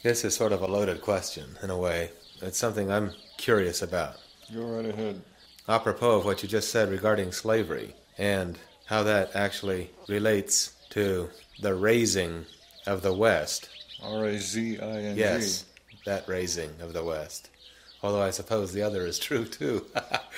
This is sort of a loaded question, in a way. It's something I'm curious about. Go right ahead. Apropos of what you just said regarding slavery and how that actually relates to the raising of the West. R-A-Z-I-N-G. Yes, that raising of the West. Although I suppose the other is true too.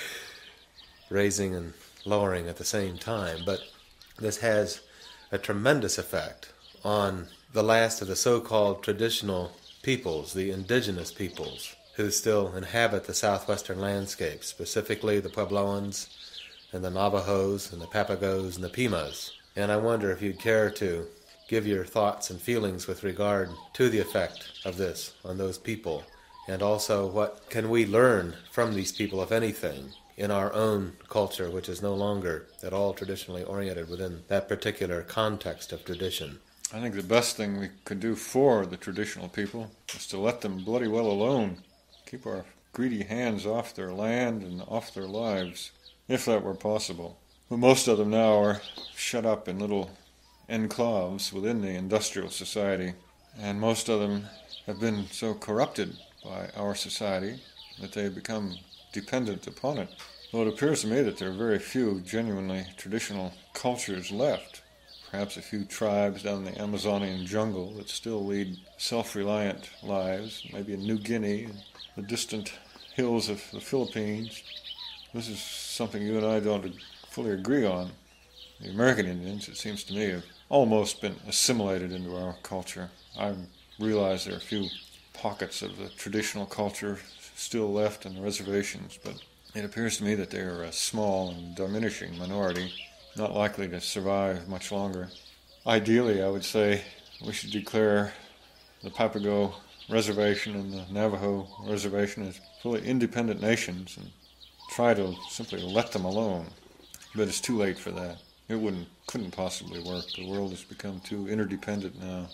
Raising and lowering at the same time. But this has a tremendous effect on the last of the so-called traditional peoples, the indigenous peoples, who still inhabit the southwestern landscape, specifically the Puebloans and the Navajos and the Papagos and the Pimas. And I wonder if you'd care to give your thoughts and feelings with regard to the effect of this on those people, and also what can we learn from these people, if anything, in our own culture, which is no longer at all traditionally oriented within that particular context of tradition. I think the best thing we could do for the traditional people is to let them bloody well alone. Keep our greedy hands off their land and off their lives, if that were possible. But most of them now are shut up in little enclaves within the industrial society, and most of them have been so corrupted by our society that they become dependent upon it. Well, it appears to me that there are very few genuinely traditional cultures left. Perhaps a few tribes down in the Amazonian jungle that still lead self-reliant lives, maybe in New Guinea and the distant hills of the Philippines. This is something you and I don't fully agree on. The American Indians, it seems to me, have almost been assimilated into our culture. I realize there are a few pockets of the traditional culture still left in the reservations, but it appears to me that they are a small and diminishing minority, not likely to survive much longer. Ideally, I would say we should declare the Papago Reservation and the Navajo Reservation as fully independent nations and try to simply let them alone. But it's too late for that. It couldn't possibly work. The world has become too interdependent now.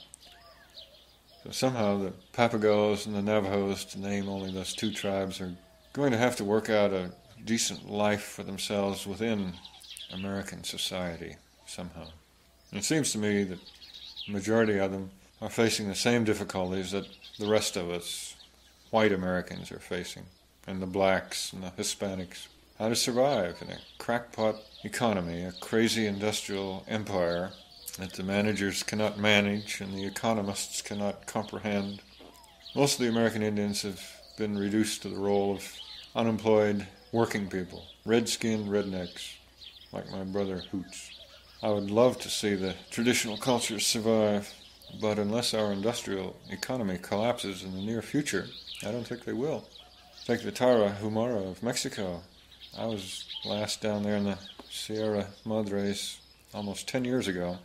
So somehow the Papagos and the Navajos, to name only those two tribes, are going to have to work out a decent life for themselves within American society somehow. And it seems to me that the majority of them are facing the same difficulties that the rest of us, white Americans, are facing, and the blacks and the Hispanics. How to survive in a crackpot economy, a crazy industrial empire that the managers cannot manage and the economists cannot comprehend. Most of the American Indians have been reduced to the role of unemployed working people, red-skinned rednecks, like my brother Hoots. I would love to see the traditional cultures survive, but unless our industrial economy collapses in the near future, I don't think they will. Take the Tarahumara of Mexico. I was last down there in the Sierra Madres almost 10 years ago,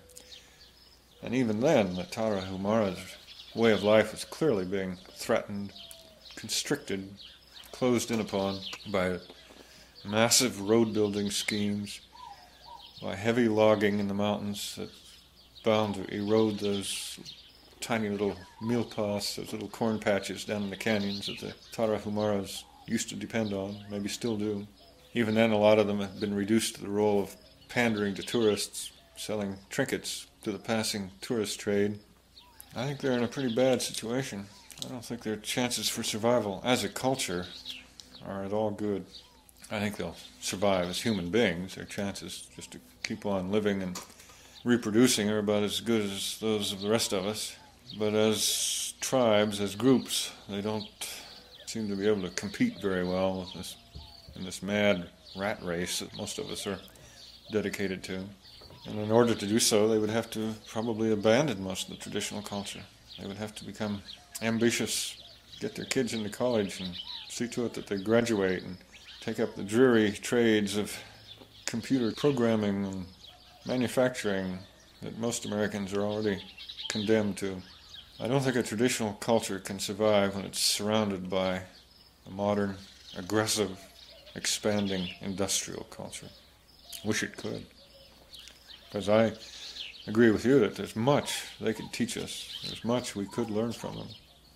and even then the Tarahumara's way of life was clearly being threatened, constricted, closed in upon by massive road-building schemes, by heavy logging in the mountains that's bound to erode those tiny little milpas, those little corn patches down in the canyons that the Tarahumaras used to depend on, maybe still do. Even then, a lot of them have been reduced to the role of pandering to tourists, selling trinkets to the passing tourist trade. I think they're in a pretty bad situation. I don't think their chances for survival as a culture are at all good. I think they'll survive as human beings. Their chances just to keep on living and reproducing are about as good as those of the rest of us. But as tribes, as groups, they don't seem to be able to compete very well with this in this mad rat race that most of us are dedicated to. And in order to do so, they would have to probably abandon most of the traditional culture. They would have to become ambitious, get their kids into college and see to it that they graduate and take up the dreary trades of computer programming and manufacturing that most Americans are already condemned to. I don't think a traditional culture can survive when it's surrounded by a modern, aggressive, expanding industrial culture. Wish it could. Because I agree with you that there's much they could teach us. There's much we could learn from them.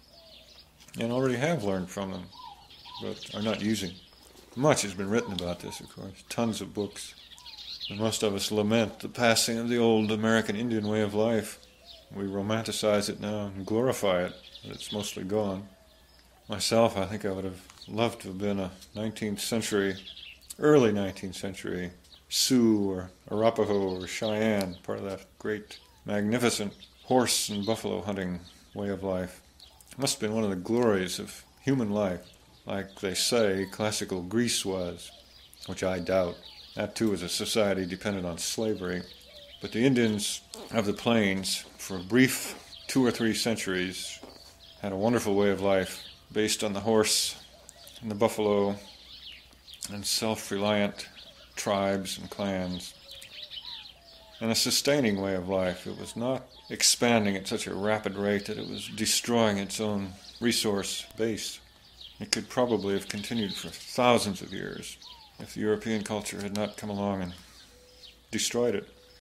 And already have learned from them, but are not using. Much has been written about this, of course. Tons of books. And most of us lament the passing of the old American Indian way of life. We romanticize it now and glorify it. but it's mostly gone. Myself, I think I would have loved to have been a 19th century, early 19th century Sioux or Arapaho or Cheyenne, part of that great, magnificent horse and buffalo hunting way of life. It must have been one of the glories of human life, like they say classical Greece was, which I doubt. That too was a society dependent on slavery. But the Indians of the plains, for a brief 2 or 3 centuries, had a wonderful way of life based on the horse and the buffalo and self-reliant tribes and clans. And a sustaining way of life. It was not expanding at such a rapid rate that it was destroying its own resource base. It could probably have continued for thousands of years if the European culture had not come along and destroyed it.